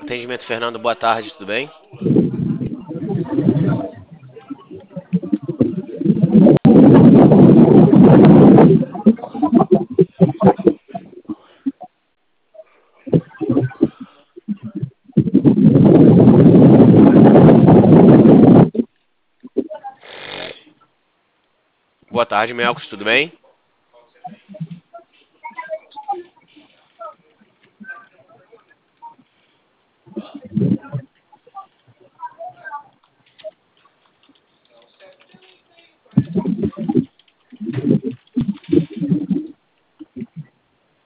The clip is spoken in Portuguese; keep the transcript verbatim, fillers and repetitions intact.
Atendimento Fernando, boa tarde, tudo bem? Boa tarde, Melcos, tudo bem?